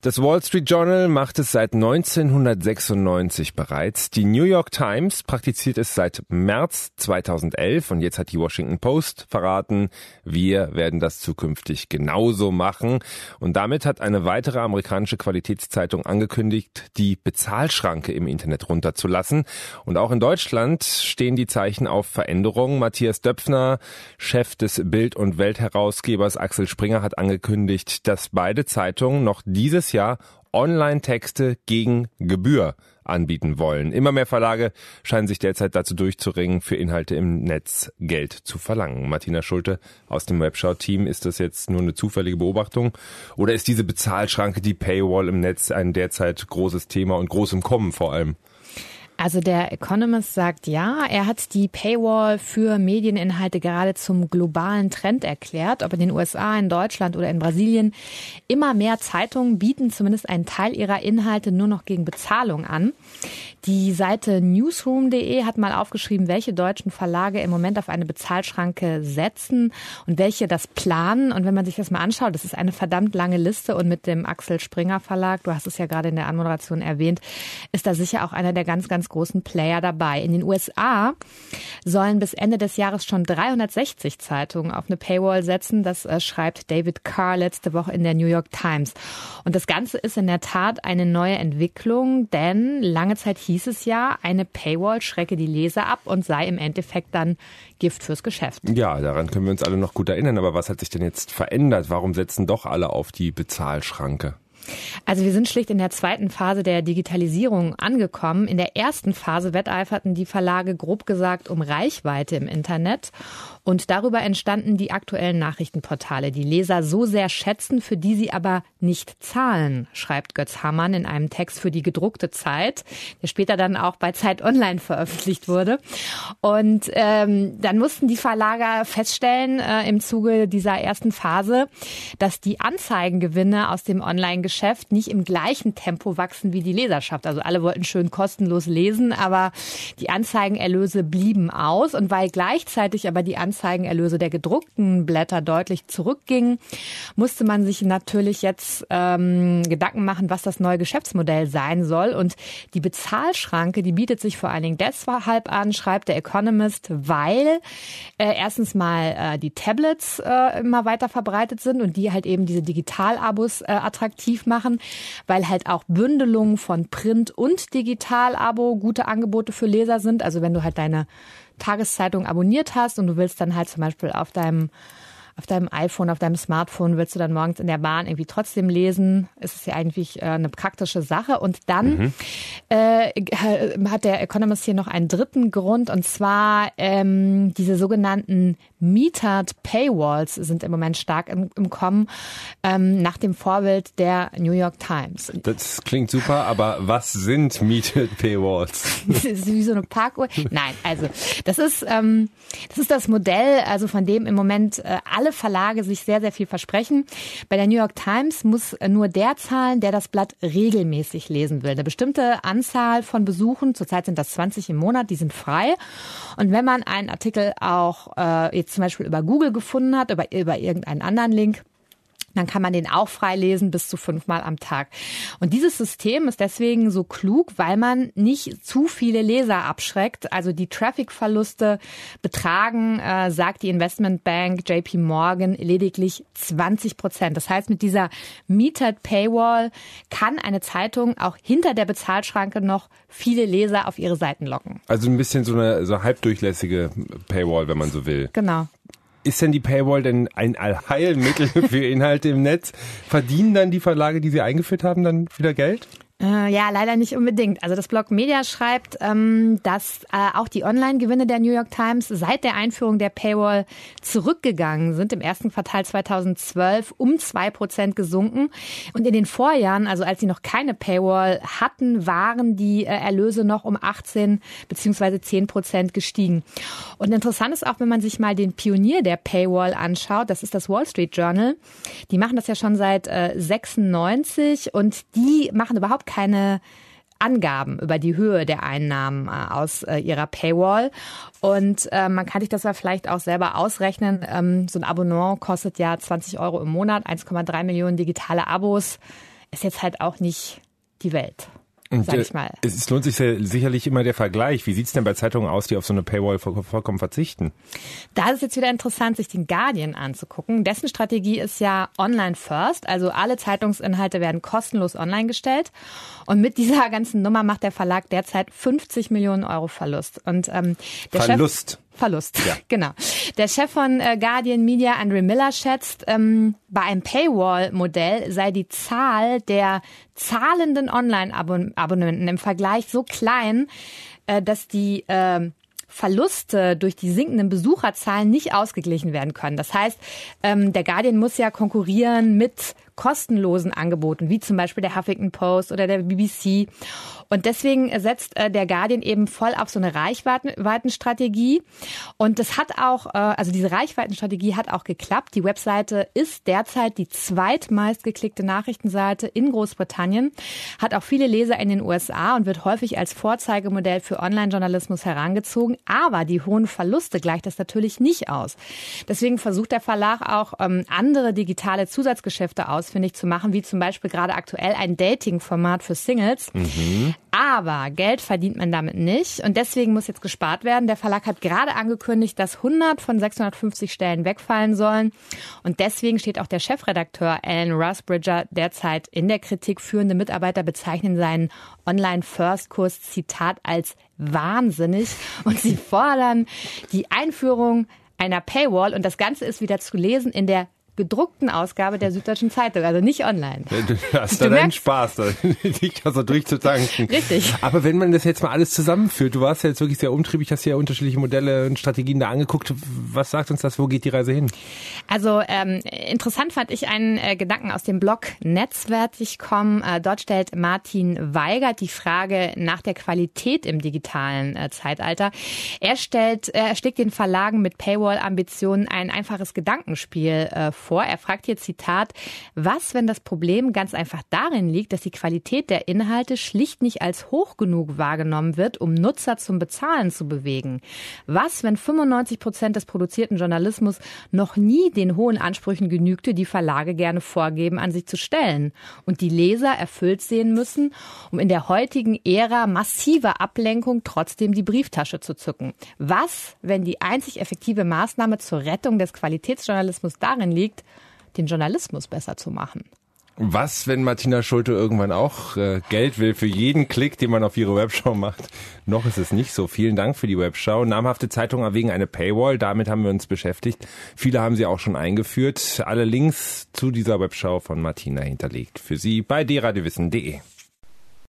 Das Wall Street Journal macht es seit 1996 bereits. Die New York Times praktiziert es seit März 2011 und jetzt hat die Washington Post verraten, wir werden das zukünftig genauso machen. Und damit hat eine weitere amerikanische Qualitätszeitung angekündigt, die Bezahlschranke im Internet runterzulassen. Und auch in Deutschland stehen die Zeichen auf Veränderungen. Matthias Döpfner, Chef des Bild- und Weltherausgebers Axel Springer, hat angekündigt, dass beide Zeitungen noch dieses Jahr Online-Texte gegen Gebühr anbieten wollen. Immer mehr Verlage scheinen sich derzeit dazu durchzuringen, für Inhalte im Netz Geld zu verlangen. Martina Schulte aus dem Webshow-Team, ist das jetzt nur eine zufällige Beobachtung? Oder ist diese Bezahlschranke, die Paywall im Netz, ein derzeit großes Thema und groß im Kommen vor allem? Also der Economist sagt ja, er hat die Paywall für Medieninhalte gerade zum globalen Trend erklärt. Ob in den USA, in Deutschland oder in Brasilien, immer mehr Zeitungen bieten zumindest einen Teil ihrer Inhalte nur noch gegen Bezahlung an. Die Seite newsroom.de hat mal aufgeschrieben, welche deutschen Verlage im Moment auf eine Bezahlschranke setzen und welche das planen. Und wenn man sich das mal anschaut, das ist eine verdammt lange Liste und mit dem Axel Springer Verlag, du hast es ja gerade in der Anmoderation erwähnt, ist da sicher auch einer der ganz großen Player dabei. In den USA sollen bis Ende des Jahres schon 360 Zeitungen auf eine Paywall setzen. Das schreibt David Carr letzte Woche in der New York Times. Und das Ganze ist in der Tat eine neue Entwicklung, denn lange Zeit hieß es ja, eine Paywall schrecke die Leser ab und sei im Endeffekt dann Gift fürs Geschäft. Ja, daran können wir uns alle noch gut erinnern. Aber was hat sich denn jetzt verändert? Warum setzen doch alle auf die Bezahlschranke? Also wir sind schlicht in der zweiten Phase der Digitalisierung angekommen. In der ersten Phase wetteiferten die Verlage grob gesagt um Reichweite im Internet. Und darüber entstanden die aktuellen Nachrichtenportale, die Leser so sehr schätzen, für die sie aber nicht zahlen, schreibt Götz Hammann in einem Text für die gedruckte Zeit, der später dann auch bei Zeit Online veröffentlicht wurde. Und dann mussten die Verlage feststellen im Zuge dieser ersten Phase, dass die Anzeigengewinne aus dem Online-Geschäft nicht im gleichen Tempo wachsen wie die Leserschaft. Also alle wollten schön kostenlos lesen, aber die Anzeigenerlöse blieben aus. Und weil gleichzeitig aber die Anzeigenerlöse der gedruckten Blätter deutlich zurückgingen, musste man sich natürlich jetzt Gedanken machen, was das neue Geschäftsmodell sein soll. Und die Bezahlschranke, die bietet sich vor allen Dingen deshalb an, schreibt der Economist, weil erstens mal die Tablets immer weiter verbreitet sind und die halt eben diese Digital-Abos attraktiv machen, weil halt auch Bündelungen von Print- und Digital-Abo gute Angebote für Leser sind. Also wenn du halt deine Tageszeitung abonniert hast und du willst dann halt zum Beispiel auf deinem iPhone, auf deinem Smartphone, willst du dann morgens in der Bahn irgendwie trotzdem lesen, ist es ja eigentlich eine praktische Sache. Und dann hat der Economist hier noch einen dritten Grund, und zwar diese sogenannten Metered Paywalls sind im Moment stark im Kommen, nach dem Vorbild der New York Times. Das klingt super, aber was sind Metered Paywalls? Das ist wie so eine Parkuhr. Nein, also das ist das Modell, also von dem im Moment alle Verlage sich sehr, sehr viel versprechen. Bei der New York Times muss nur der zahlen, der das Blatt regelmäßig lesen will. Eine bestimmte Anzahl von Besuchen, zurzeit sind das 20 im Monat, die sind frei. Und wenn man einen Artikel auch jetzt zum Beispiel über Google gefunden hat, über irgendeinen anderen Link, dann kann man den auch frei lesen bis zu 5-mal am Tag. Und dieses System ist deswegen so klug, weil man nicht zu viele Leser abschreckt. Also die Traffic-Verluste betragen, sagt die Investmentbank JP Morgan, lediglich 20%. Das heißt, mit dieser Metered Paywall kann eine Zeitung auch hinter der Bezahlschranke noch viele Leser auf ihre Seiten locken. Also ein bisschen so eine halbdurchlässige Paywall, wenn man so will. Genau. Ist denn die Paywall denn ein Allheilmittel für Inhalte im Netz? Verdienen dann die Verlage, die sie eingeführt haben, dann wieder Geld? Ja, leider nicht unbedingt. Also das Blog Media schreibt, dass auch die Online-Gewinne der New York Times seit der Einführung der Paywall zurückgegangen sind. Im ersten Quartal 2012 um 2% gesunken. Und in den Vorjahren, also als sie noch keine Paywall hatten, waren die Erlöse noch um 18 bzw. 10% gestiegen. Und interessant ist auch, wenn man sich mal den Pionier der Paywall anschaut, das ist das Wall Street Journal. Die machen das ja schon seit 96 und die machen überhaupt keine Angaben über die Höhe der Einnahmen aus ihrer Paywall. Und man kann sich das ja vielleicht auch selber ausrechnen. So ein Abonnement kostet ja 20 € im Monat, 1,3 Millionen digitale Abos. ist jetzt halt auch nicht die Welt. Und, sag ich mal. Es lohnt sich sicherlich immer der Vergleich. Wie sieht's denn bei Zeitungen aus, die auf so eine Paywall vollkommen verzichten? Da ist es jetzt wieder interessant, sich den Guardian anzugucken. Dessen Strategie ist ja Online First, also alle Zeitungsinhalte werden kostenlos online gestellt. Und mit dieser ganzen Nummer macht der Verlag derzeit 50 Millionen Euro Verlust. Und Verlust, ja. Genau. Der Chef von Guardian Media, Andrew Miller, schätzt, bei einem Paywall-Modell sei die Zahl der zahlenden Online-Abonnenten im Vergleich so klein, dass die Verluste durch die sinkenden Besucherzahlen nicht ausgeglichen werden können. Das heißt, der Guardian muss ja konkurrieren mit kostenlosen Angeboten, wie zum Beispiel der Huffington Post oder der BBC. Und deswegen setzt der Guardian eben voll auf so eine Reichweitenstrategie. Und das hat auch, also diese Reichweitenstrategie hat auch geklappt. Die Webseite ist derzeit die zweitmeist geklickte Nachrichtenseite in Großbritannien, hat auch viele Leser in den USA und wird häufig als Vorzeigemodell für Online-Journalismus herangezogen. Aber die hohen Verluste gleicht das natürlich nicht aus. Deswegen versucht der Verlag auch, andere digitale Zusatzgeschäfte ausfindig zu machen, wie zum Beispiel gerade aktuell ein Dating-Format für Singles. Aber Geld verdient man damit nicht und deswegen muss jetzt gespart werden. Der Verlag hat gerade angekündigt, dass 100 von 650 Stellen wegfallen sollen und deswegen steht auch der Chefredakteur Alan Rusbridger derzeit in der Kritik. Führende Mitarbeiter bezeichnen seinen Online-First-Kurs, Zitat, als wahnsinnig und sie fordern die Einführung einer Paywall und das Ganze ist wieder zu lesen in der gedruckten Ausgabe der Süddeutschen Zeitung, also nicht online. Du hast da deinen Spaß, dich also durchzutanken. Richtig. Aber wenn man das jetzt mal alles zusammenführt, du warst ja jetzt wirklich sehr umtriebig, hast ja unterschiedliche Modelle und Strategien da angeguckt. Was sagt uns das, wo geht die Reise hin? Also interessant fand ich einen Gedanken aus dem Blog Netzwertig.com. Dort stellt Martin Weigert die Frage nach der Qualität im digitalen Zeitalter. Er schlägt den Verlagen mit Paywall-Ambitionen ein einfaches Gedankenspiel vor. Er fragt hier, Zitat, was, wenn das Problem ganz einfach darin liegt, dass die Qualität der Inhalte schlicht nicht als hoch genug wahrgenommen wird, um Nutzer zum Bezahlen zu bewegen? Was, wenn 95% des produzierten Journalismus noch nie den hohen Ansprüchen genügte, die Verlage gerne vorgeben, an sich zu stellen und die Leser erfüllt sehen müssen, um in der heutigen Ära massiver Ablenkung trotzdem die Brieftasche zu zücken? Was, wenn die einzig effektive Maßnahme zur Rettung des Qualitätsjournalismus darin liegt, den Journalismus besser zu machen? Was, wenn Martina Schulte irgendwann auch Geld will für jeden Klick, den man auf ihre Webshow macht? Noch ist es nicht so. Vielen Dank für die Webshow. Namhafte Zeitungen erwägen eine Paywall. Damit haben wir uns beschäftigt. Viele haben sie auch schon eingeführt. Alle Links zu dieser Webshow von Martina hinterlegt. Für Sie bei drradiowissen.de.